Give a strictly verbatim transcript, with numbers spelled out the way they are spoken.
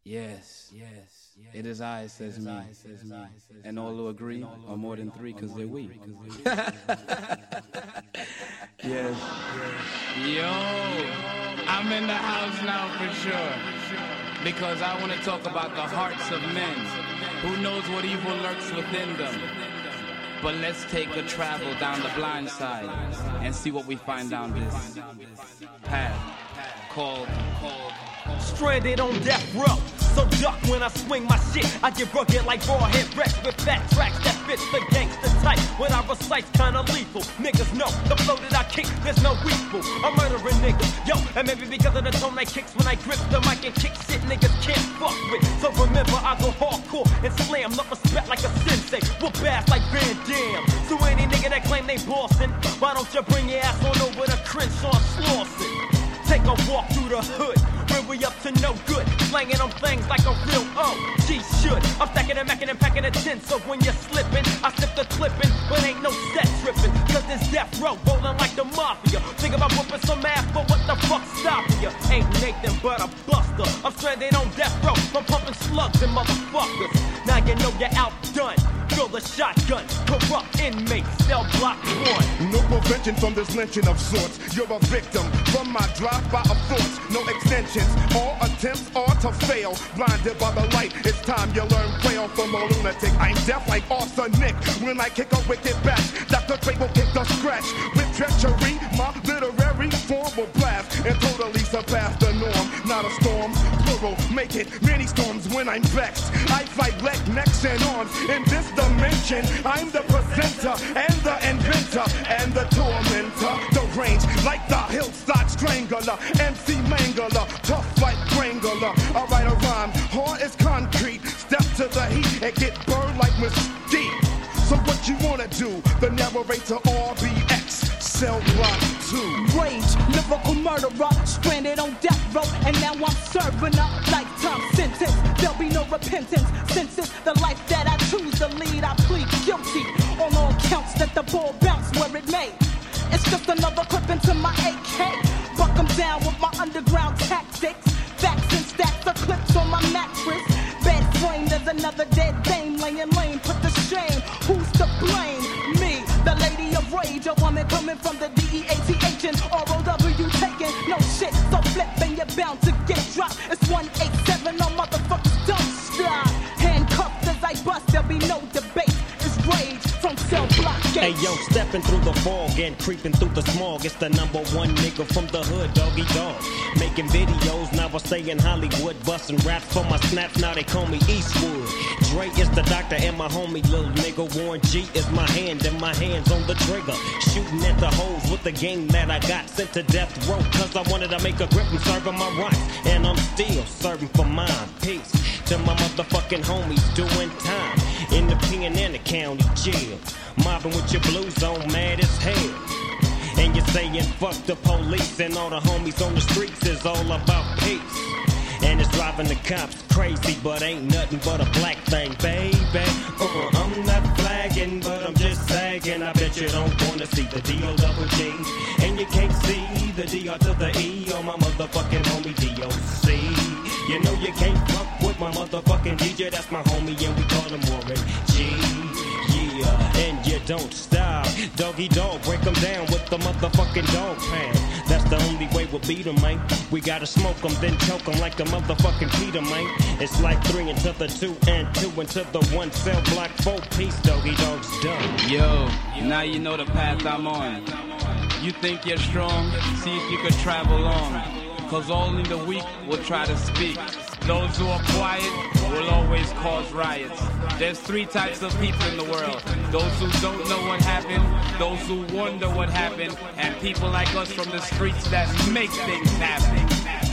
Yes, yes, it is I, says me, and all who agree are more than three because they're we. Yes. Yo, I'm in the house now for sure, because I want to talk about the hearts of men. Who knows what evil lurks within them? But let's take a travel down the blind side and see what we find down this path called, called Stranded on death row, so duck when I swing my shit. I get rugged like raw head wrecks with fat tracks that fits the gangster type. When I recite's kinda lethal, niggas know the flow that I kick, there's no weakful. I'm murdering niggas, yo, and maybe because of the tone I kicks when I grip the mic and kick shit niggas can't fuck with. So remember, I go hardcore and slam, love respect like a sensei, whoop ass like Van Damme. So any nigga that claim they bossin', why don't you bring your ass on over to Crenshaw Slauson? Take a walk through the hood, where we up to no good, slanging on things like a real O G should. I'm stacking and macking and packing a tin, so when you're slipping, I slip the clipping, but ain't no set tripping, cause this death row rolling like the mafia. Think about whooping some ass, but what the fuck stopping you? Ain't Nathan but a buster. I'm stranded on death row, I'm pumping slugs and motherfuckers. Now you know you're outdone. Fill the shotgun, corrupt inmates, cell block one. No prevention from this lynching of sorts. You're a victim from my drive-by of thoughts. No extensions, all attempts are to fail. Blinded by the light, it's time you learn braille from a lunatic. I'm deaf like arsenic when I kick a wicked bash. Doctor Dre will kick the scratch. With treachery, my literary form will blast and totally surpass the norm. Not a storm, plural, make it many storms when I'm vexed. I fight leg, necks, and arms in this dimension. I'm the presenter and the inventor and the tormentor. The range like the hillside strangler, M C Mangler, tough like Wrangler. I write a rhyme, hard as concrete. Step to the heat and get burned like mesquite. So what you wanna do? The narrator R B X, cell block two. Rage, lyrical murderer, stranded on death row, and now I'm serving a lifetime sentence. There'll be no repentance, since it's the life that I choose to lead. I plead guilty on all counts. That the ball bounce where it may. It's just another clip into my A K. Buck 'em down with my underground tactics. Facts and stacks of clips on my mattress. Bed frame, there's another dead dame laying lame. Put to shame, who's to blame? Me, the lady of rage, a woman coming from the D E A T H and R O W taking no shit. So flip and you're bound to get dropped. It's one eight seven, no motherfuckers don't stop. Handcuffed as I bust, there'll be no debate. It's rage from cell block gate. Hey yo, stepping through the fog and creeping through the smog. It's the number one nigga from the hood, Doggy Dog. Making videos, now I stay in Hollywood. Busting raps for my snaps, now they call me Eastwood. Dre is the doctor and my homie, little nigga. Warren G is my hand and my hands on the trigger. Shooting at the hoes with the game that I got. Sent to death row cause I wanted to make a grip and serving my rights. And I'm still serving for mine. Peace to my motherfucking homies doing time in the pen and the county jail. Mobbing with your blues on, mad as hell. And you're saying fuck the police and all the homies on the streets is all about peace. And it's driving the cops crazy, but ain't nothing but a black thing, baby. Uh-uh, I'm not flagging, but I'm just sagging. I bet you don't wanna see the D O double G. And you can't see the D R to the E on my motherfucking homie D O C. You know you can't fuck with my motherfucking D J, that's my homie and we call him Warren G. Yeah, and you don't stop. Doggy dog, break them down with the motherfucking dog pound. That's the only way we'll beat them, man. We gotta smoke them, then choke them like a motherfucking Peter, man. It's like three into the two and two into the one cell block four piece. Doggy dog's done. Yo, now you know the path I'm on. You think you're strong? See if you could travel on. Cause only the weak will try to speak. Those who are quiet will always cause riots. There's three types of people in the world. Those who don't know what happened, those who wonder what happened, and people like us from the streets that make things happen.